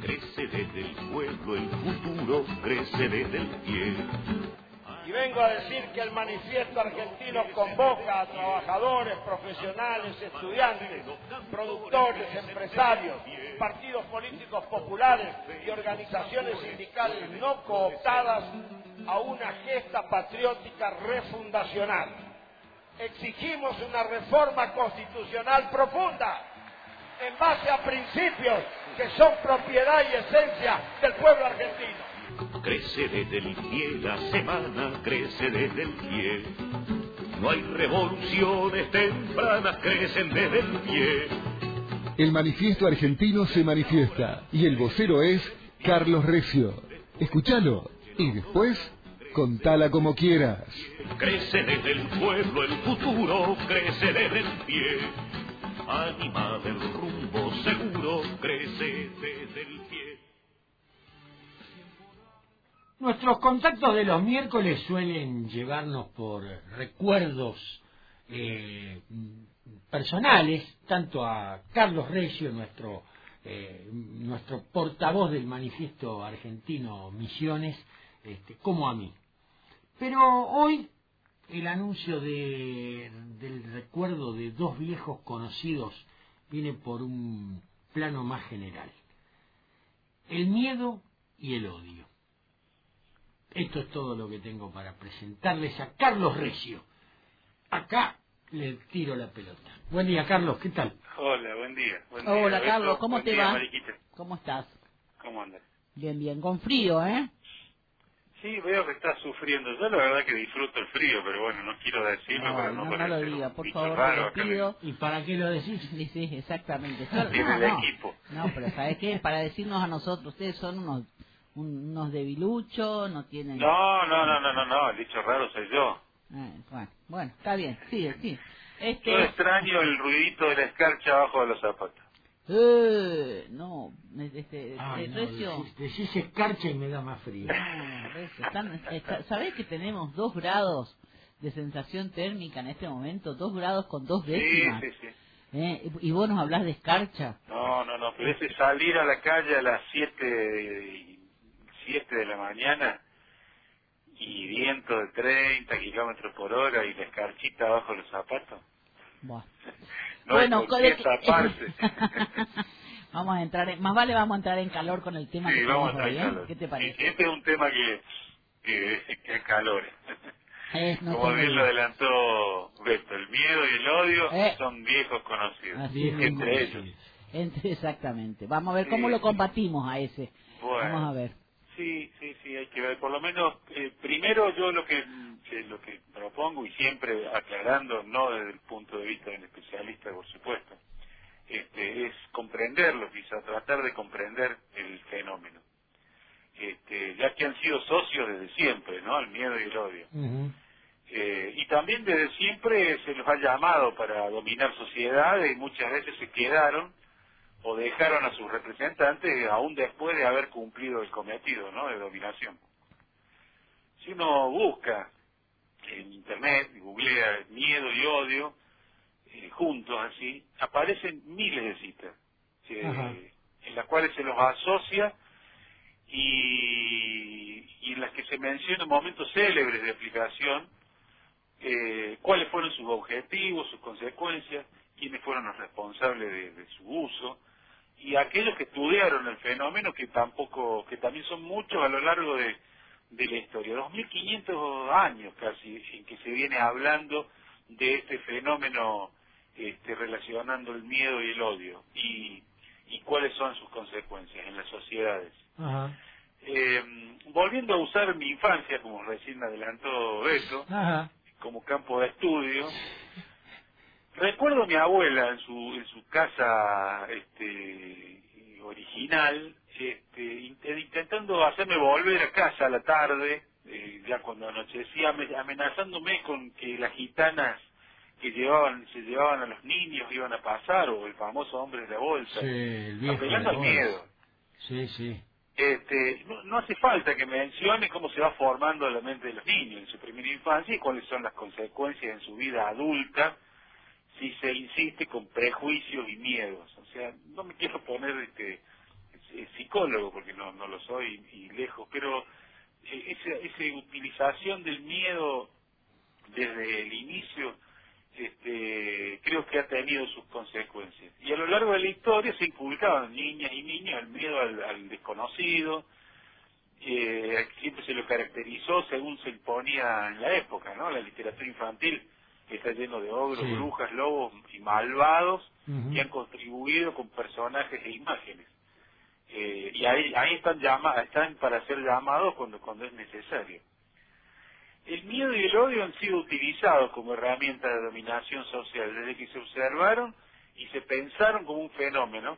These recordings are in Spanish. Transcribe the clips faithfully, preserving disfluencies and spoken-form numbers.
Crece desde el pueblo, el futuro crece desde el pie. Y vengo a decir que el manifiesto argentino convoca a trabajadores, profesionales, estudiantes, productores, empresarios, partidos políticos populares y organizaciones sindicales no cooptadas a una gesta patriótica refundacional. Exigimos una reforma constitucional profunda en base a principios que son propiedad y esencia del pueblo argentino. Crece desde el pie, la semana crece desde el pie. No hay revoluciones tempranas, crecen desde el pie. El manifiesto argentino se manifiesta y el vocero es Carlos Recio. Escúchalo y después contala como quieras. Crece desde el pueblo, el futuro crece desde el pie. Anima del rumbo seguro, crece desde el pie. Nuestros contactos de los miércoles suelen llevarnos por recuerdos eh, personales, tanto a Carlos Recio, nuestro, eh, nuestro portavoz del manifiesto argentino Misiones, este, como a mí. Pero hoy el anuncio de, del recuerdo de dos viejos conocidos viene por un plano más general. El miedo y el odio. Esto es todo lo que tengo para presentarles a Carlos Recio. Acá le tiro la pelota. Buen día, Carlos, ¿qué tal? Hola, buen día. Buen Hola, día, Carlos, Beto. ¿cómo Buen te día, va? Mariquita. ¿Cómo estás? ¿Cómo andas? Bien, bien, con frío, ¿eh? Sí, veo que estás sufriendo. Yo la verdad que disfruto el frío, pero bueno, no quiero decirlo No, para no, no no lo parecer diga, un por bicho favor, raro te lo acá en pido. ¿Y para qué lo decís? Sí, sí, exactamente. el- Tiene No, el no, equipo. no, pero ¿sabes qué? Para decirnos a nosotros, ustedes son unos un- unos debiluchos, no tienen... No, no, no, no, no, no, el bicho raro soy yo. Eh, bueno, bueno, está bien, sí, sí. Yo Este... extraño el ruidito de la escarcha abajo de los zapatos. Eh, no, este, Ah, eh, no, Recio... decís, decís escarcha y me da más frío. No, Recio, están, está- ¿sabés que tenemos dos grados de sensación térmica en este momento? Dos grados con dos Sí, décimas. sí, sí. ¿Eh? Y vos nos hablás de escarcha. No, no, no, pero ese salir a la calle a las siete, siete de la mañana y viento de treinta kilómetros por hora y la escarchita abajo de los zapatos. Buah. No Bueno, hay con de qué que- taparse. vamos a entrar en, más vale vamos a entrar en calor con el tema Sí, que vamos a tenemos entrar hoy, en ¿eh? calor. ¿Qué te Sí, parece? este es un tema que, que, que es calor. Eh, no Como tengo bien duda. lo adelantó Beto, el miedo y el odio Eh. son viejos conocidos. Así mismo. Entre ellos. Entre- exactamente. Vamos a ver Sí. cómo lo combatimos a ese. Bueno. Vamos a ver. Sí, sí, sí, hay que ver. Por lo menos, eh, primero yo lo que, que lo que propongo, y siempre aclarando, no desde el punto de vista del especialista, por supuesto, este, es comprenderlo, quizá tratar de comprender el fenómeno. Este, ya que han sido socios desde siempre, ¿no? El miedo y el odio. Ujú. Eh, y también desde siempre se los ha llamado para dominar sociedades y muchas veces se quedaron o dejaron a sus representantes aún después de haber cumplido el cometido, ¿no? De dominación. Si uno busca en internet, googlea miedo y odio, eh, juntos así, aparecen miles de citas, eh, en las cuales se los asocia y, y en las que se mencionan momentos célebres de aplicación, eh, cuáles fueron sus objetivos, sus consecuencias, quiénes fueron los responsables de, de su uso, y aquellos que estudiaron el fenómeno, que tampoco, que también son muchos a lo largo de, de la historia, dos mil quinientos años casi, en que se viene hablando de este fenómeno, este, relacionando el miedo y el odio, y, y cuáles son sus consecuencias en las sociedades. Ajá. Eh, volviendo a usar mi infancia, como recién adelantó Beto, Ajá. como campo de estudio, recuerdo a mi abuela en su en su casa este original, este, int- intentando hacerme volver a casa a la tarde, eh, ya cuando anochecía, ame- amenazándome con que las gitanas que llevaban se llevaban a los niños iban a pasar, o el famoso hombre de la bolsa, Sí, el viejo apelando de al la bolsa. miedo. Sí, sí. Este, no, no hace falta que mencione cómo se va formando la mente de los niños en su primera infancia y cuáles son las consecuencias en su vida adulta si se insiste con prejuicios y miedos. O sea, no me quiero poner este, eh, psicólogo, no lo soy y lejos, pero eh, esa, esa utilización del miedo desde el inicio, este, creo que ha tenido sus consecuencias. Y a lo largo de la historia se inculcaban niñas y niños el miedo al, al desconocido, eh, siempre se lo caracterizó según se imponía en la época, ¿no? La literatura infantil está lleno de ogros, Sí. brujas, lobos y malvados Uh-huh. que han contribuido con personajes e imágenes. Eh, y ahí, ahí están, llama, están para ser llamados cuando, cuando es necesario. El miedo y el odio han sido utilizados como herramienta de dominación social desde que se observaron y se pensaron como un fenómeno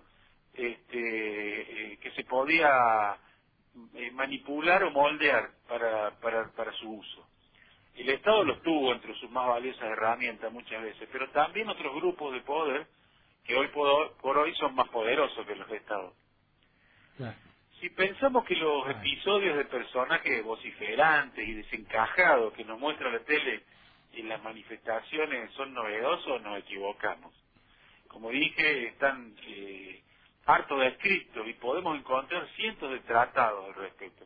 este, eh, que se podía eh, manipular o moldear para, para, para su uso. El Estado los tuvo entre sus más valiosas herramientas muchas veces, pero también otros grupos de poder que hoy por, por hoy son más poderosos que los Estados. Claro. Si pensamos que los Ay. episodios de personajes vociferantes y desencajados que nos muestra la tele en las manifestaciones son novedosos, nos equivocamos. Como dije, están eh, harto descritos y podemos encontrar cientos de tratados al respecto.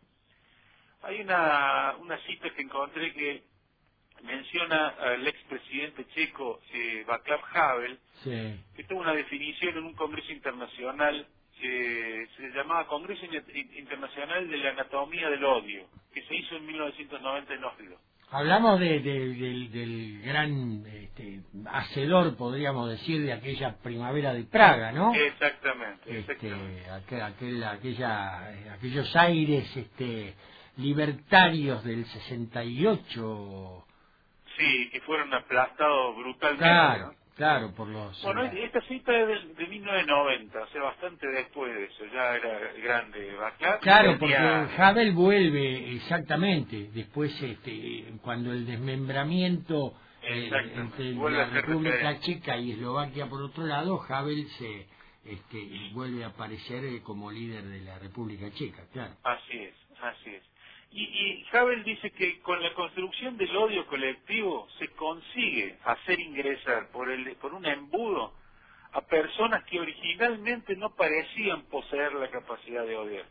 Hay una, una cita que encontré que menciona al expresidente checo eh, Václav Havel, Sí. que tuvo una definición en un congreso internacional, eh, se llamaba Congreso Internacional de la Anatomía del Odio, que se hizo en mil novecientos noventa en Oslo. Hablamos de, de- del, del gran este, hacedor, podríamos decir, de aquella primavera de Praga, ¿no? Exactamente, exactamente. Este, aquel, aquel- aquella, eh, aquellos aires este, libertarios del sesenta y ocho. Sí, que fueron aplastados brutalmente. Claro, ¿no? claro, por los... Bueno, eh, esta cita es de, de mil novecientos noventa, o sea, bastante después de eso, ya era grande Václav. Claro, y porque tenía- Havel vuelve exactamente después, este, cuando el desmembramiento eh, Exactamente, entre vuelve la a ser República referente. Checa y Eslovaquia por otro lado, Havel se este, vuelve a aparecer eh, como líder de la República Checa, claro. Así es, así es. Y, y Havel dice que con la construcción del odio colectivo se consigue hacer ingresar por, el, por un embudo a personas que originalmente no parecían poseer la capacidad de odiar.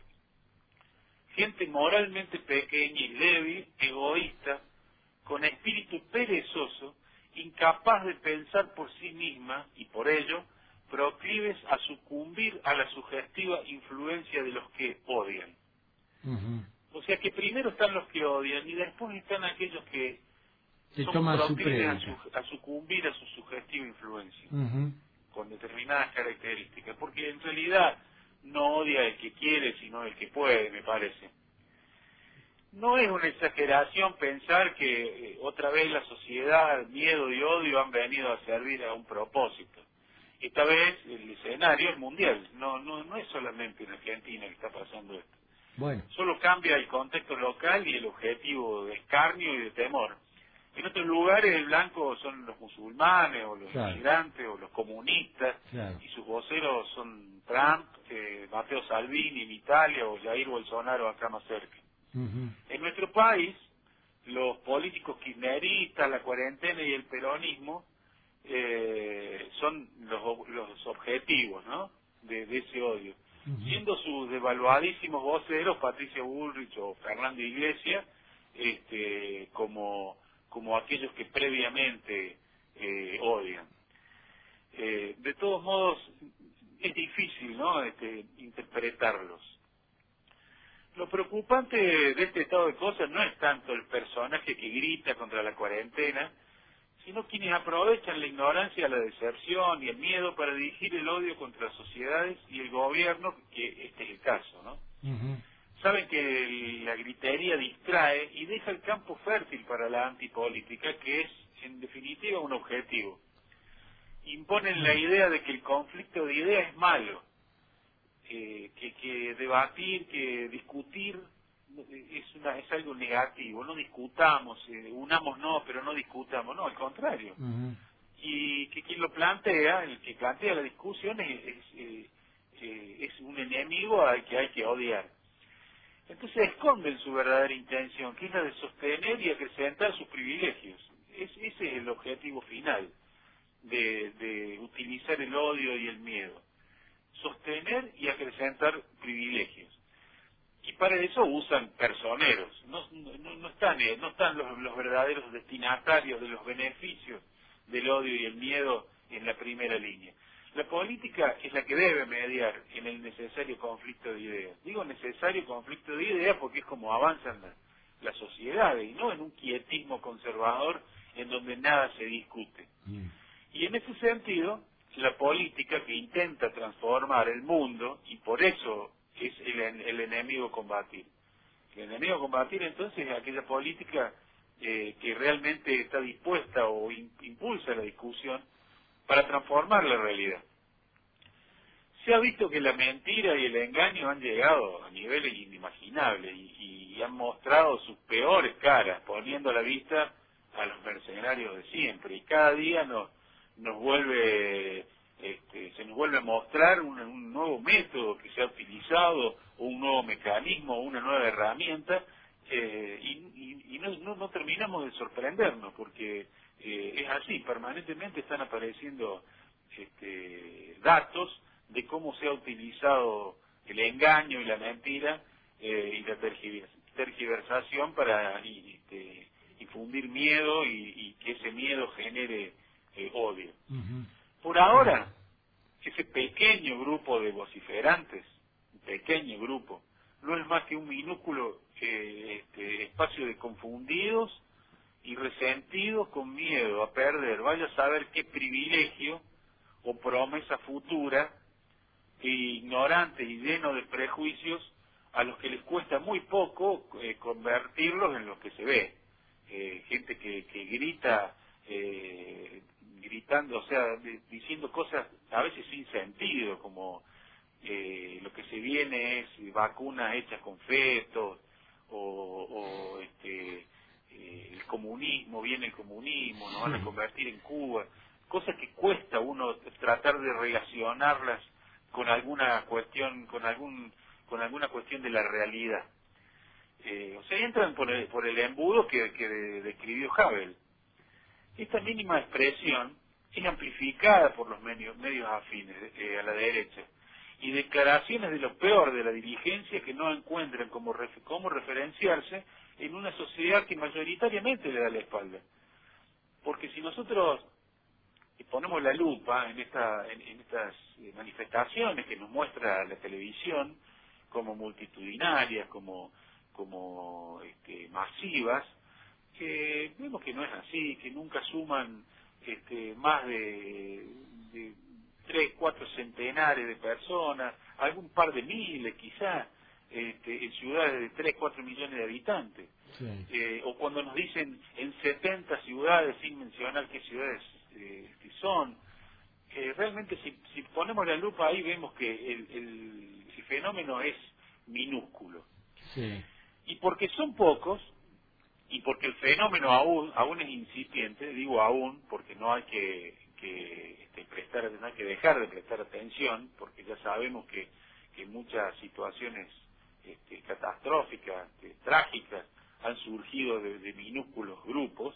Gente moralmente pequeña y débil, egoísta, con espíritu perezoso, incapaz de pensar por sí misma y por ello proclives a sucumbir a la sugestiva influencia de los que odian. Ujú. O sea que primero están los que odian y después están aquellos que Se son toma su proclives a, prédica. su- a sucumbir a su sugestiva influencia, Ujú. con determinadas características, porque en realidad no odia el que quiere, sino el que puede, me parece. No es una exageración pensar que eh, otra vez la sociedad, miedo y odio han venido a servir a un propósito. Esta vez el escenario es mundial, no, no, no es solamente en Argentina que está pasando esto. Bueno, Solo cambia el contexto local y el objetivo de escarnio y de temor. En otros lugares el blanco son los musulmanes o los Claro. inmigrantes o los comunistas claro. y sus voceros son Trump, eh, Matteo Salvini en Italia o Jair Bolsonaro acá más cerca. Ujú. En nuestro país, los políticos kirchneristas, la cuarentena y el peronismo eh, son los, los objetivos, ¿no?, de, de ese odio. Ujú. Siendo sus devaluadísimos voceros, Patricia Bullrich o Fernando Iglesias, este, como, como aquellos que previamente eh, odian. Eh, de todos modos, es difícil, ¿no?, este, interpretarlos. Lo preocupante de este estado de cosas no es tanto el personaje que grita contra la cuarentena, sino quienes aprovechan la ignorancia, la deserción y el miedo para dirigir el odio contra las sociedades y el gobierno, que este es el caso, ¿no? Ujú. Saben que el- la gritería distrae y deja el campo fértil para la antipolítica, que es, en definitiva, un objetivo. Imponen la idea de que el conflicto de ideas es malo, eh, que, que debatir, que discutir es, una, es algo negativo. No discutamos, eh, unamos no, pero no discutamos, no, al contrario. Ujú. Y que quien lo plantea, el que plantea la discusión es, es, eh, eh, es un enemigo al que hay que odiar. Entonces esconden su verdadera intención, que es la de sostener y acrecentar sus privilegios. Es, ese es el objetivo final de, de utilizar el odio y el miedo. Sostener y acrecentar privilegios. para eso usan personeros, no, no, no están, eh, no están los, los verdaderos destinatarios de los beneficios del odio y el miedo en la primera línea. La política es la que debe mediar en el necesario conflicto de ideas. Digo necesario conflicto de ideas porque es como avanzan las, las sociedades y no en un quietismo conservador en donde nada se discute. Mm. Y en ese sentido, la política que intenta transformar el mundo, y por eso es el, el enemigo a combatir. El enemigo a combatir entonces es aquella política eh, que realmente está dispuesta o in, impulsa la discusión para transformar la realidad. Se ha visto que la mentira y el engaño han llegado a niveles inimaginables y, y han mostrado sus peores caras, poniendo a la vista a los mercenarios de siempre. Y cada día nos, nos vuelve, este, se nos vuelve a mostrar un, un nuevo método que se ha utilizado, o un nuevo mecanismo, o una nueva herramienta, eh, y, y, y no, no, no terminamos de sorprendernos, porque Eh, es así, permanentemente están apareciendo este, datos de cómo se ha utilizado el engaño y la mentira eh, y la tergiversación para y, este, infundir miedo y, y que ese miedo genere eh, odio. Uh-huh. Por ahora, ese pequeño grupo de vociferantes, un pequeño grupo, no es más que un minúsculo eh, este, espacio de confundidos y resentidos con miedo a perder, vaya a saber qué privilegio o promesa futura, e ignorantes y llenos de prejuicios, a los que les cuesta muy poco eh, convertirlos en lo que se ve. Eh, gente que, que grita, eh, gritando, o sea, de, diciendo cosas a veces sin sentido, como eh, lo que se viene es vacunas hechas con fetos, o, o este... el comunismo, viene el comunismo, nos van a convertir en Cuba, cosas que cuesta uno tratar de relacionarlas con alguna cuestión, con algún, con alguna cuestión de la realidad. Eh, o sea, entran por el, por el embudo que, que describió Havel. Esta mínima expresión es amplificada por los medios, medios afines eh, a la derecha, y declaraciones de lo peor de la dirigencia que no encuentran como, refer, como referenciarse en una sociedad que mayoritariamente le da la espalda. Porque si nosotros ponemos la lupa en, esta, en, en estas manifestaciones que nos muestra la televisión como multitudinarias, como, como este, masivas, que vemos que no es así, que nunca suman este, más de, de tres, cuatro centenares de personas, algún par de miles quizás, Este, en ciudades de tres, cuatro millones de habitantes. Sí. Eh, o cuando nos dicen en setenta ciudades, sin mencionar qué ciudades eh, son, eh, realmente si, si ponemos la lupa ahí vemos que el, el, el fenómeno es minúsculo. Sí. Y porque son pocos, y porque el fenómeno aún, aún es incipiente, digo aún, porque no hay que, que este, prestar, no hay que dejar de prestar atención, porque ya sabemos que, que muchas situaciones Este, catastróficas, este, trágicas, han surgido de, de minúsculos grupos.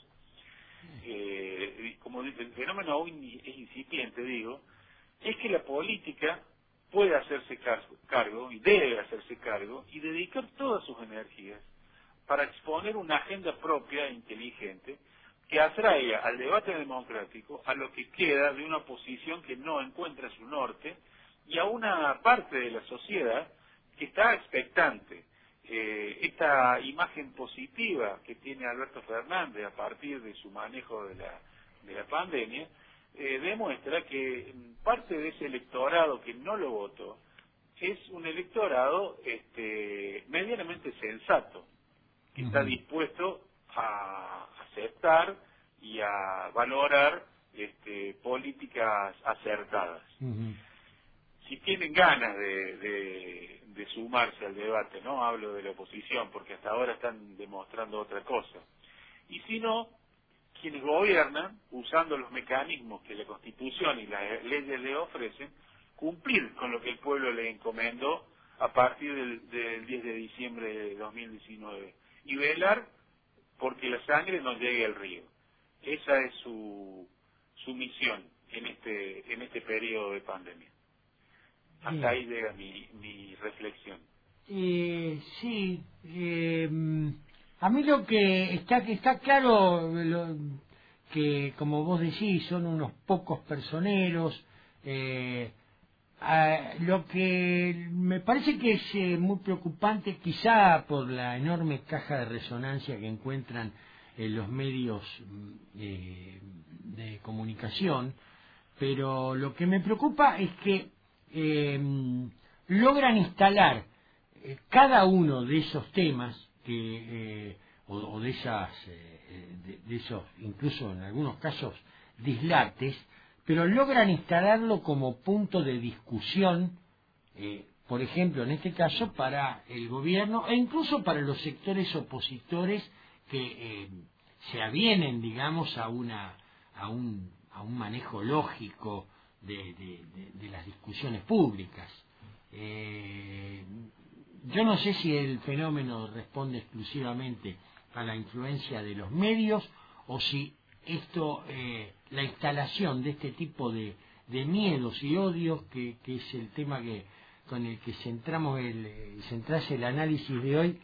Eh, como dice, el fenómeno aún es incipiente, digo, es que la política puede hacerse cargo, cargo y debe hacerse cargo y dedicar todas sus energías para exponer una agenda propia e inteligente que atraiga al debate democrático a lo que queda de una oposición que no encuentra su norte y a una parte de la sociedad que está expectante. Eh, esta imagen positiva que tiene Alberto Fernández a partir de su manejo de la, de la pandemia, eh, demuestra que parte de ese electorado que no lo votó es un electorado este, medianamente sensato, que uh-huh. está dispuesto a aceptar y a valorar este, políticas acertadas. Uh-huh. Si tienen ganas de, de, de sumarse al debate, no hablo de la oposición, porque hasta ahora están demostrando otra cosa. Y si no, quienes gobiernan, usando los mecanismos que la Constitución y las leyes le ofrecen, cumplir con lo que el pueblo le encomendó a partir del, del diez de diciembre de dos mil diecinueve y velar porque la sangre no llegue al río. Esa es su, su misión en este, en este periodo de pandemia. Hasta ahí llega mi, mi reflexión. Eh, sí, eh, a mí lo que está que está claro lo, que, como vos decís, son unos pocos personeros. Eh, a, lo que me parece que es eh, muy preocupante, quizá por la enorme caja de resonancia que encuentran en los medios eh, de comunicación, pero lo que me preocupa es que eh, logran instalar eh, cada uno de esos temas que eh, o, o de esas eh, de, de esos incluso en algunos casos dislates, pero logran instalarlo como punto de discusión, eh, por ejemplo en este caso para el gobierno e incluso para los sectores opositores que eh, se avienen, digamos, a una a un a un manejo lógico de, de, de, de las discusiones públicas. Eh, yo no sé si el fenómeno responde exclusivamente a la influencia de los medios o si esto, eh, la instalación de este tipo de, de miedos y odios, que, que es el tema que con el que centramos el centrase el análisis de hoy,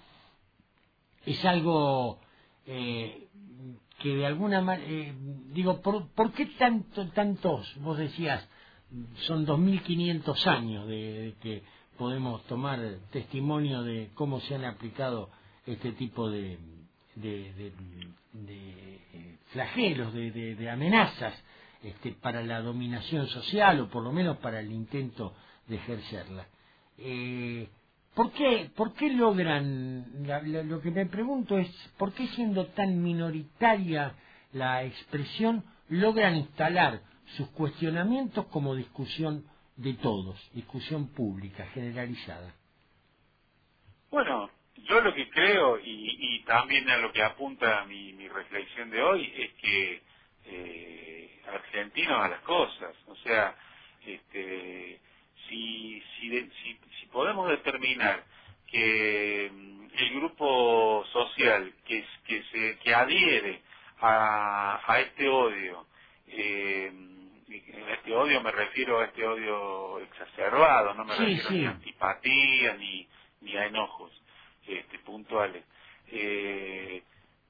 es algo eh, que de alguna manera, eh, digo, ¿por, ¿por qué tanto, tantos, vos decías, son dos mil quinientos años de, de que podemos tomar testimonio de cómo se han aplicado este tipo de, de, de, de flagelos, de, de, de amenazas este, para la dominación social o por lo menos para el intento de ejercerla? Eh, ¿Por qué, por qué logran, la, la, lo que me pregunto es, ¿por qué siendo tan minoritaria la expresión, logran instalar sus cuestionamientos como discusión de todos, discusión pública, generalizada? Bueno, yo lo que creo, y, y también a lo que apunta mi, mi reflexión de hoy, es que eh, argentinos a las cosas, o sea, este... Si, si, de, si, si podemos determinar que mm, el grupo social que, que, se, que adhiere a, a este odio, eh, a este odio me refiero a este odio exacerbado, no me sí, refiero sí. ni a antipatía ni, ni a enojos este, puntuales. Eh,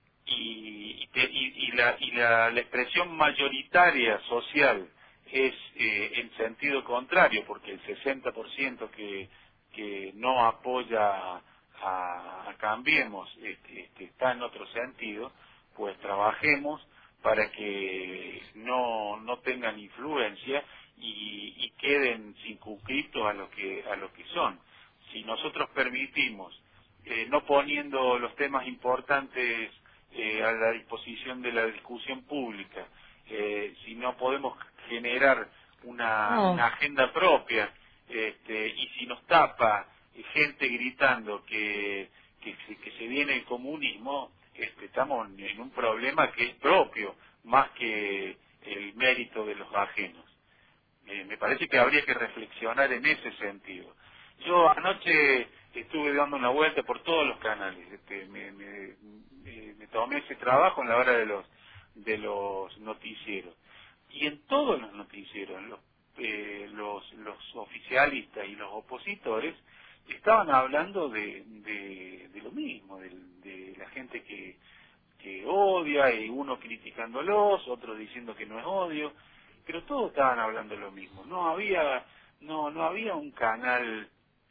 y, y, y, y, la, y la, la expresión mayoritaria social es eh, en sentido contrario, porque el sesenta por ciento que, que no apoya a, a Cambiemos este, este, está en otro sentido, pues trabajemos para que no, no tengan influencia y, y queden circunscritos a lo que a lo que son. Si nosotros permitimos, eh, no poniendo los temas importantes eh, a la disposición de la discusión pública, eh, si no podemos generar una, No. una agenda propia, este, y si nos tapa eh, gente gritando que, que, se- que se viene el comunismo, este, estamos en un problema que es propio, más que el mérito de los ajenos. Eh, me parece que habría que reflexionar en ese sentido. Yo anoche estuve dando una vuelta por todos los canales, este, me, me, me- me tomé ese trabajo en la hora de los de los noticieros. Y en todos los noticieros, los, eh, los, los oficialistas y los opositores estaban hablando de, de, de lo mismo, de, de la gente que, que odia, y uno criticándolos, otros diciendo que no es odio, pero todos estaban hablando lo mismo. No había, no, no había un canal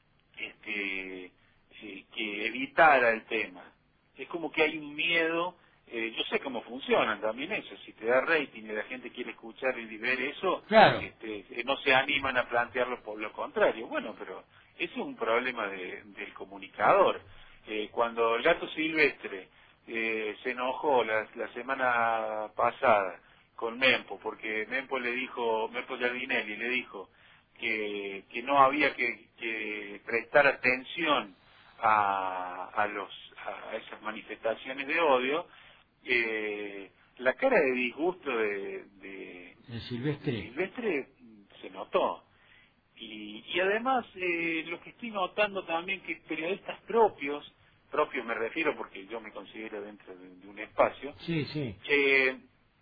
este, eh, que evitara el tema. Es como que hay un miedo. Eh, yo sé cómo funcionan también eso, si te da rating y la gente quiere escuchar y ver eso, Claro. este, eh, no se animan a plantearlo por lo contrario. Bueno, pero ese es un problema de- del comunicador. Eh, cuando el gato silvestre eh, se enojó la, la semana pasada con Mempo, porque Mempo le dijo, Mempo Giardinelli le dijo que, que no había que, que prestar atención a, a, los, a esas manifestaciones de odio, eh, la cara de disgusto de, de, El Silvestre. de Silvestre se notó. Y, y además, eh, lo que estoy notando también que periodistas propios, propios me refiero porque yo me considero dentro de, de un espacio, Sí, sí. eh,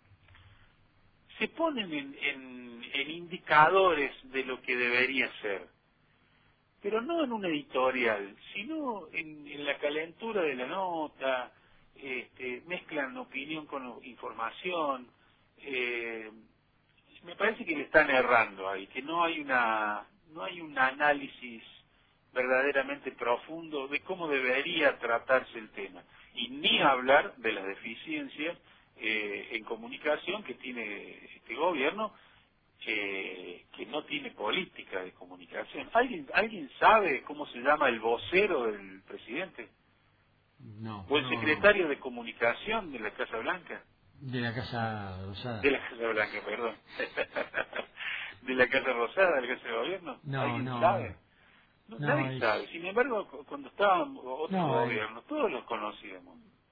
se ponen en, en, en indicadores de lo que debería ser. pero no en un editorial, sino en, en la calentura de la nota, este, mezclan opinión con información. Eh, me parece que le están errando ahí, que no hay una no hay un análisis verdaderamente profundo de cómo debería tratarse el tema, y ni hablar de las deficiencias eh, en comunicación que tiene este gobierno, eh, que no tiene política de comunicación. ¿Alguien alguien sabe cómo se llama el vocero del presidente? No. ¿O el no, secretario de comunicación de la Casa Blanca? De la Casa Rosada. De la Casa Blanca, perdón. De la Casa Rosada, de la Casa de Gobierno. No, ¿Alguien no, sabe? No, no, nadie es- sabe. Sin embargo, cu- cuando estaban otros No, es- gobiernos, todos los conocíamos.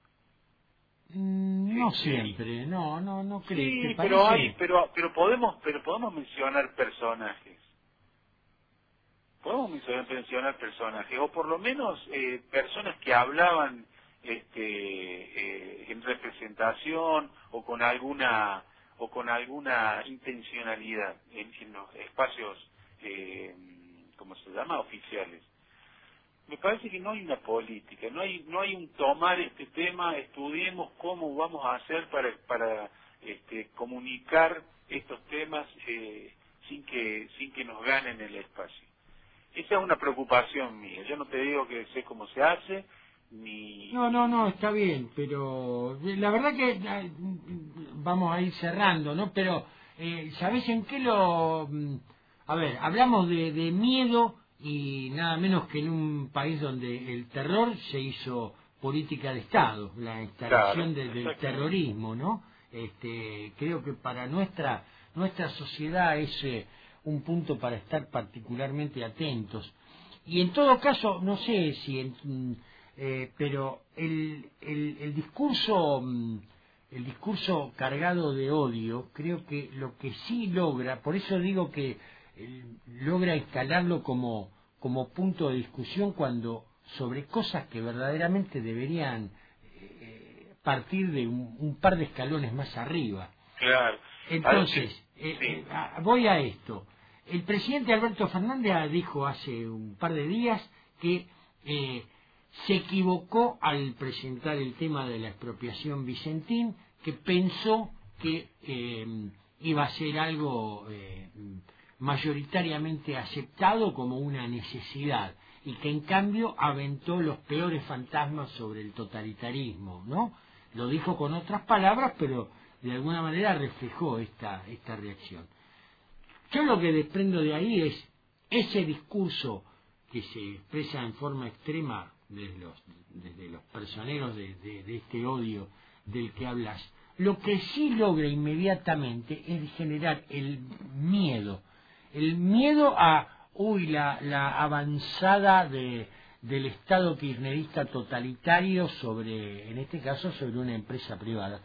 Mm, No Sí, siempre, no, no, no creo. Sí, ¿Te pero parece? hay, pero, pero podemos, pero podemos mencionar personajes. Podemos mencionar, mencionar personajes, o por lo menos eh, personas que hablaban este, eh, en representación o con alguna o con alguna intencionalidad en, en los espacios, eh, ¿cómo se llama?, oficiales. Me parece que no hay una política, no hay no hay un tomar este tema, estudiemos cómo vamos a hacer para para este, comunicar estos temas eh, sin que sin que nos ganen el espacio. Esa es una preocupación mía. Yo no te digo que sé cómo se hace, ni... No, no, no, está bien, pero la verdad que eh, vamos a ir cerrando, ¿no? Pero, eh, ¿sabés en qué lo...? mm, A ver, hablamos de, de miedo y nada menos que en un país donde el terror se hizo política de Estado, la instalación Claro, de- del exactamente. terrorismo, ¿no? Este, creo que para nuestra nuestra sociedad es eh, un punto para estar particularmente atentos. Y en todo caso, no sé si, en- mm, eh, pero el, el, el discurso mm, el discurso cargado de odio, creo que lo que sí logra, por eso digo que eh, logra instalarlo como como punto de discusión cuando sobre cosas que verdaderamente deberían eh, partir de un, un par de escalones más arriba. Claro. Entonces, Ah, eh, sí. eh, a- voy a esto. El presidente Alberto Fernández dijo hace un par de días que eh, se equivocó al presentar el tema de la expropiación Vicentín, que pensó que eh, iba a ser algo eh, mayoritariamente aceptado como una necesidad y que en cambio aventó los peores fantasmas sobre el totalitarismo, ¿no? Lo dijo con otras palabras, pero de alguna manera reflejó esta, esta reacción. Yo lo que desprendo de ahí es ese discurso que se expresa en forma extrema desde los, desde los personeros de, de, de este odio del que hablas, lo que sí logra inmediatamente es generar el miedo, el miedo a, uy, la, la avanzada de, del Estado kirchnerista totalitario sobre, en este caso, sobre una empresa privada,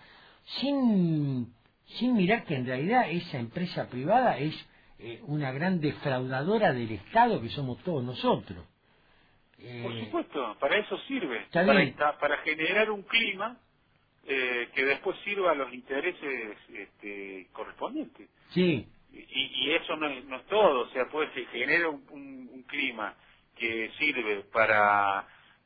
sin, sin mirar que en realidad esa empresa privada es eh, una gran defraudadora del Estado que somos todos nosotros. Eh, Por supuesto, para eso sirve, Está para, bien. esta- para generar un clima eh, que después sirva a los intereses este, correspondientes. Sí, Y, y eso no es, no es todo, o sea, pues se genera un, un- un clima que sirve para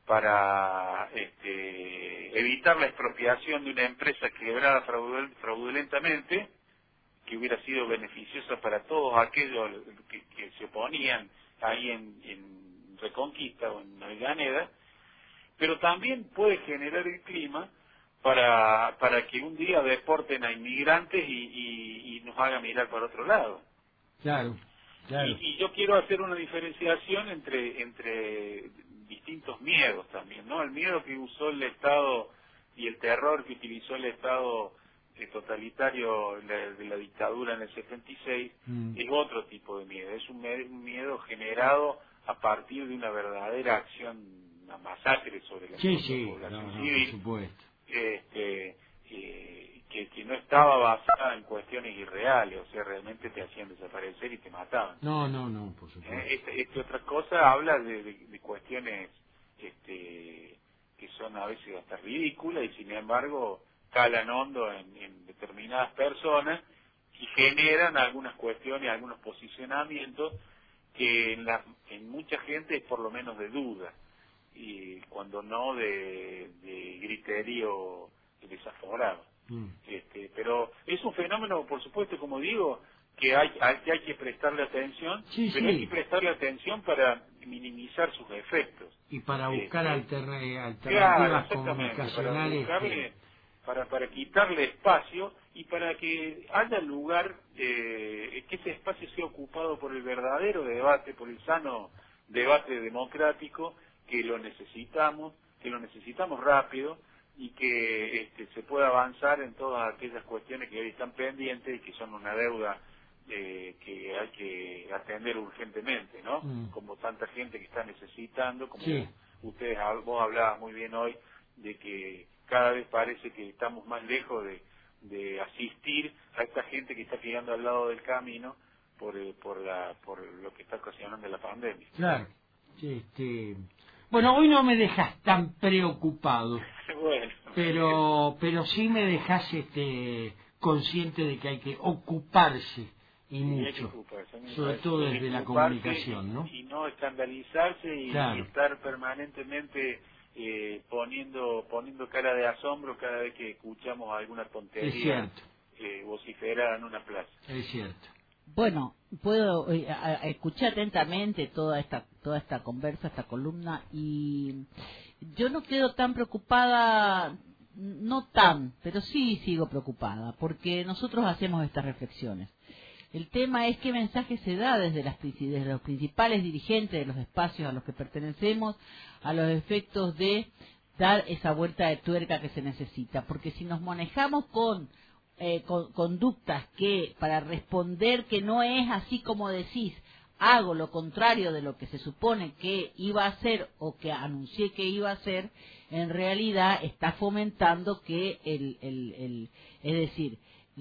para este, evitar la expropiación de una empresa quebrada fraudul- fraudulentamente, que hubiera sido beneficiosa para todos aquellos que, que se oponían ahí en, en Reconquista o en Avellaneda, pero también puede generar el clima para para que un día deporten a inmigrantes y, y, y nos haga mirar para otro lado. claro, claro. Y, y yo quiero hacer una diferenciación entre entre distintos miedos también, ¿no? El miedo que usó el Estado y el terror que utilizó el Estado eh, totalitario de la, de la dictadura en el setenta y seis Mm. es otro tipo de miedo, es un, me- un miedo generado a partir de una verdadera acción, una masacre sobre la, Sí, sobre la sí, población no, no, civil, por supuesto. este, eh, que, que no estaba basada en cuestiones irreales, o sea, realmente te hacían desaparecer y te mataban. No, no, no, por Eh, supuesto. Este, este otra cosa habla de, de, de cuestiones este, que son a veces hasta ridículas y sin embargo calan hondo en, en determinadas personas y generan algunas cuestiones, algunos posicionamientos que en, la, en mucha gente es por lo menos de duda, y cuando no de, de griterío desaforado. Mm. Este, pero es un fenómeno, por supuesto, como digo, que hay, hay, que hay que prestarle atención, sí, pero sí. hay que prestarle atención para minimizar sus efectos. Y para buscar este, alterna alternativas claro, comunicacionales. Para, buscarle, para, para quitarle espacio y para que haya lugar, eh, que ese espacio sea ocupado por el verdadero debate, por el sano debate democrático, que lo necesitamos, que lo necesitamos rápido, y que este, se pueda avanzar en todas aquellas cuestiones que hoy están pendientes y que son una deuda eh, que hay que atender urgentemente, ¿no? Mm. Como tanta gente que está necesitando, como sí. ustedes, vos hablabas muy bien hoy, de que cada vez parece que estamos más lejos de, de asistir a esta gente que está quedando al lado del camino por, por, la, por lo que está ocasionando la pandemia. Claro, sí, este... Bueno, hoy no me dejas tan preocupado, bueno, pero pero sí me dejas este, consciente de que hay que ocuparse y sí, mucho, ocuparse, sobre todo desde la comunicación, ¿no? Y, y no escandalizarse y, claro. y estar permanentemente eh, poniendo poniendo cara de asombro cada vez que escuchamos alguna tontería es cierto. Eh, vociferada en una plaza. Es cierto. Bueno, puedo eh, a, a escuchar atentamente toda esta toda esta conversa, esta columna, y yo no quedo tan preocupada, no tan, pero sí sigo preocupada, porque nosotros hacemos estas reflexiones. El tema es qué mensaje se da desde, las, desde los principales dirigentes de los espacios a los que pertenecemos, a los efectos de dar esa vuelta de tuerca que se necesita, porque si nos manejamos con Eh, con, conductas que para responder que no es así como decís, hago lo contrario de lo que se supone que iba a hacer o que anuncié que iba a hacer, en realidad está fomentando que el, el, el es decir,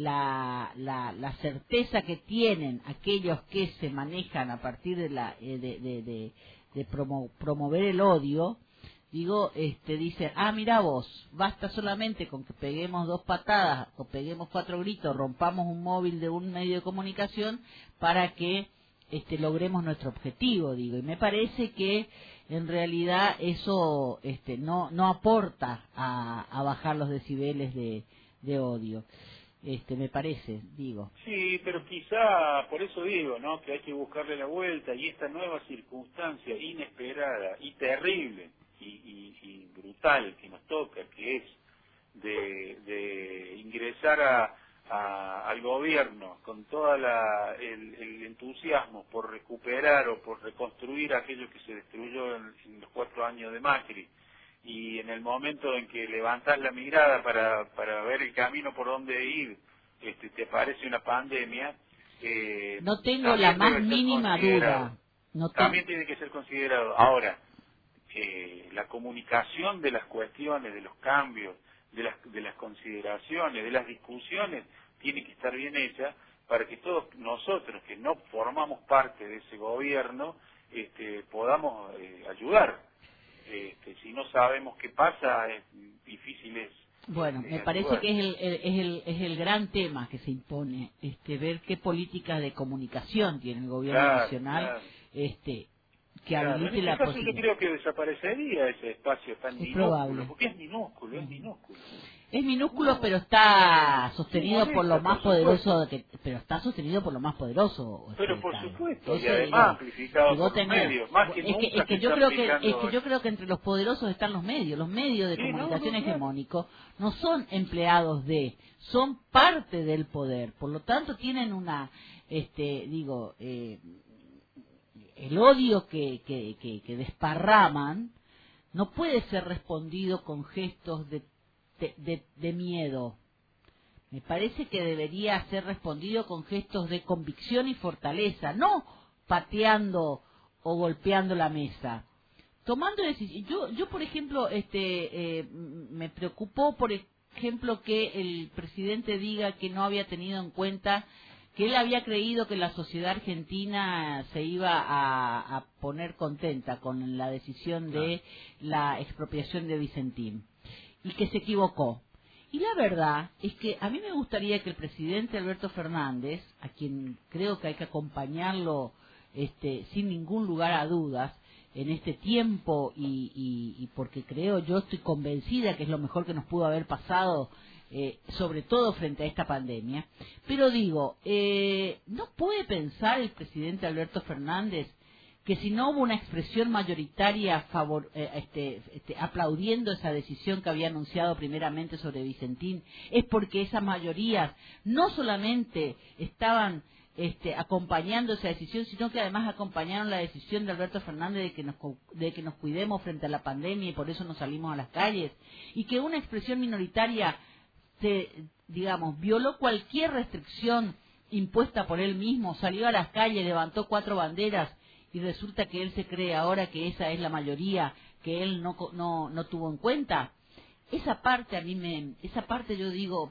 la, la, la certeza que tienen aquellos que se manejan a partir de la de, de, de, de promo, promover el odio. Digo, este, dice, ah, mira vos, basta solamente con que peguemos dos patadas o peguemos cuatro gritos, rompamos un móvil de un medio de comunicación para que este, logremos nuestro objetivo, digo. Y me parece que en realidad eso este, no no aporta a, a bajar los decibeles de, de odio. Este, me parece, digo. Sí, pero quizá, por eso digo, ¿no?, que hay que buscarle la vuelta, y esta nueva circunstancia inesperada y terrible y, y, y brutal que nos toca, que es de, de ingresar a, a, al gobierno con todo el, el entusiasmo por recuperar o por reconstruir aquello que se destruyó en, en los cuatro años de Macri, y en el momento en que levantás la mirada para, para ver el camino por donde ir, este, te aparece una pandemia. Eh, no tengo la más mínima duda. No también tiene que ser considerado. Ahora, eh, la comunicación de las cuestiones, de los cambios, de las, de las consideraciones, de las discusiones, tiene que estar bien hecha para que todos nosotros, que no formamos parte de ese gobierno, este, podamos eh, ayudar. Este, si no sabemos qué pasa, es difícil es. Bueno, me parece que es el, el, es el es el gran tema que se impone, este, ver qué políticas de comunicación tiene el gobierno claro, nacional, claro. este, que claro, habilite en este la caso posibilidad. Yo creo que desaparecería ese espacio tan es minúsculo, probable. porque es minúsculo, es minúsculo. Es minúsculo, no, pero está sostenido molesta, por lo más por poderoso, que, pero está sostenido por lo más poderoso. Pero por supuesto, Eso, y además digo, amplificado si por tenés, los medios, más que es nunca. Que, es que yo creo que es que yo creo que entre los poderosos están los medios, los medios de sí, comunicación no, no, hegemónicos no son empleados de, son parte del poder, por lo tanto tienen una, este, digo, eh, el odio que, que, que, que desparraman no puede ser respondido con gestos de De, de, de miedo. Me parece que debería ser respondido con gestos de convicción y fortaleza, no pateando o golpeando la mesa. Tomando decisiones. Yo, yo por ejemplo, este, eh, me preocupó, por ejemplo, que el presidente diga que no había tenido en cuenta, que él había creído que la sociedad argentina se iba a, a poner contenta con la decisión de la expropiación de Vicentín, y que se equivocó. Y la verdad es que a mí me gustaría que el presidente Alberto Fernández, a quien creo que hay que acompañarlo este, sin ningún lugar a dudas, en este tiempo, y, y, y porque creo, yo estoy convencida que es lo mejor que nos pudo haber pasado, eh, sobre todo frente a esta pandemia. Pero digo, eh, ¿no puede pensar el presidente Alberto Fernández que si no hubo una expresión mayoritaria favor, eh, este, este, aplaudiendo esa decisión que había anunciado primeramente sobre Vicentín, es porque esas mayorías no solamente estaban este, acompañando esa decisión, sino que además acompañaron la decisión de Alberto Fernández de que nos, de que nos cuidemos frente a la pandemia y por eso nos salimos a las calles, y que una expresión minoritaria se, digamos, violó cualquier restricción impuesta por él mismo, salió a las calles, levantó cuatro banderas, y resulta que él se cree ahora que esa es la mayoría que él no no no tuvo en cuenta. Esa parte a mí me esa parte yo digo,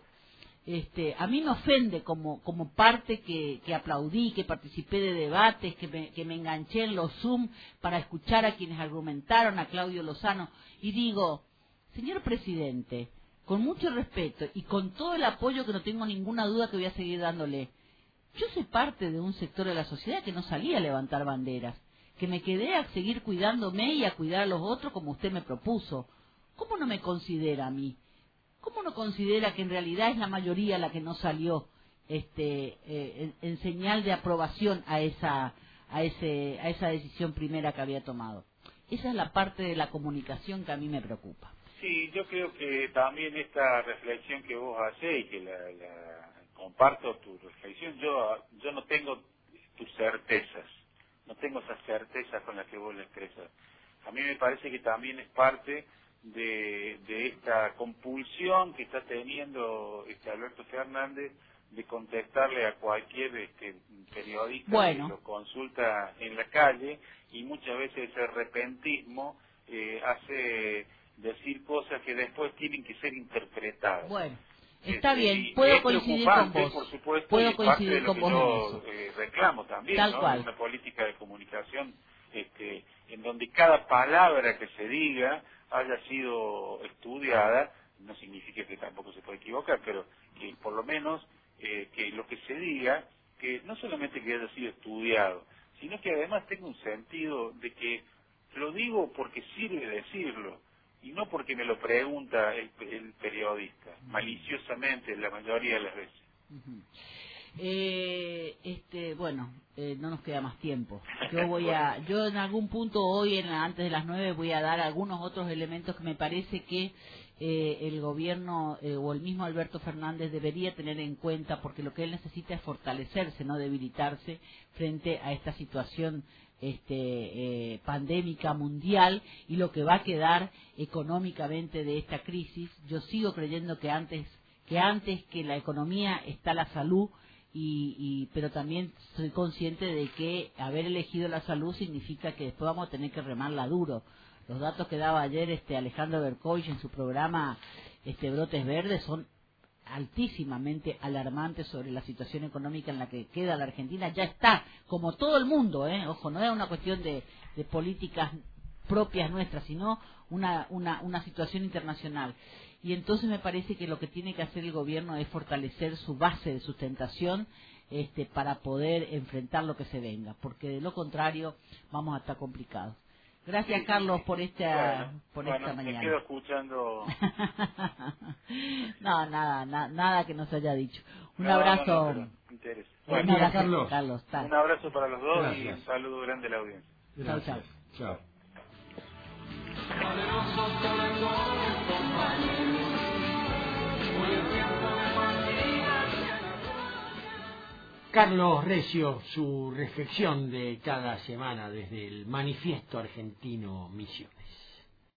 este a mí me ofende como como parte que, que aplaudí, que participé de debates, que me, que me enganché en los Zoom para escuchar a quienes argumentaron, a Claudio Lozano, y digo, señor presidente, con mucho respeto y con todo el apoyo que no tengo ninguna duda que voy a seguir dándole, yo soy parte de un sector de la sociedad que no salía a levantar banderas, que me quedé a seguir cuidándome y a cuidar a los otros como usted me propuso. ¿Cómo no me considera a mí? ¿Cómo no considera que en realidad es la mayoría la que no salió este, eh, en, en señal de aprobación a esa, a, ese, a esa decisión primera que había tomado? Esa es la parte de la comunicación que a mí me preocupa. Sí, yo creo que también esta reflexión que vos hacés y que la... la... comparto tu reflexión, yo yo no tengo tus certezas, no tengo esas certezas con las que vos le expresas. A mí me parece que también es parte de, de esta compulsión que está teniendo este Alberto Fernández de contestarle a cualquier este, periodista bueno. que lo consulta en la calle, y muchas veces ese repentismo eh, hace decir cosas que después tienen que ser interpretadas. Bueno. Está Este, bien, puedo coincidir con vos. Por supuesto, puedo y parte coincidir de lo con que vos yo, en eso. Eh, reclamo también, Tal ¿no? cual. Una política de comunicación este, en donde cada palabra que se diga haya sido estudiada, no significa que tampoco se puede equivocar, pero que por lo menos eh, que lo que se diga, que no solamente que haya sido estudiado, sino que además tenga un sentido de que lo digo porque sirve decirlo, y no porque me lo pregunta el, el periodista, maliciosamente la mayoría de las veces. Uh-huh. eh, este, bueno, eh, no nos queda más tiempo. Yo voy a, yo en algún punto hoy, en la, antes de las nueve, voy a dar algunos otros elementos que me parece que eh, el gobierno eh, o el mismo Alberto Fernández debería tener en cuenta, porque lo que él necesita es fortalecerse, no debilitarse frente a esta situación este eh, pandémica mundial y lo que va a quedar económicamente de esta crisis. Yo sigo creyendo que antes que antes que la economía está la salud, y, y pero también soy consciente de que haber elegido la salud significa que después vamos a tener que remarla duro. Los datos que daba ayer este Alejandro Berkovich en su programa este Brotes Verdes son altísimamente alarmantes sobre la situación económica en la que queda la Argentina. Ya está, como todo el mundo, ¿eh? Ojo, no es una cuestión de, de políticas propias nuestras, sino una, una, una situación internacional. Y entonces me parece que lo que tiene que hacer el gobierno es fortalecer su base de sustentación este, para poder enfrentar lo que se venga, porque de lo contrario vamos a estar complicados. Gracias, sí, Carlos, por esta bueno, por bueno, esta mañana. Me quedo escuchando. no, nada, na, nada que nos haya dicho. Un no, abrazo. No, no, bueno, un abrazo, Carlos. Carlos un abrazo para los dos. Gracias. Y un saludo grande a la audiencia. Chao, chao. Chao. Carlos Recio, su reflexión de cada semana desde el Manifiesto Argentino Misiones.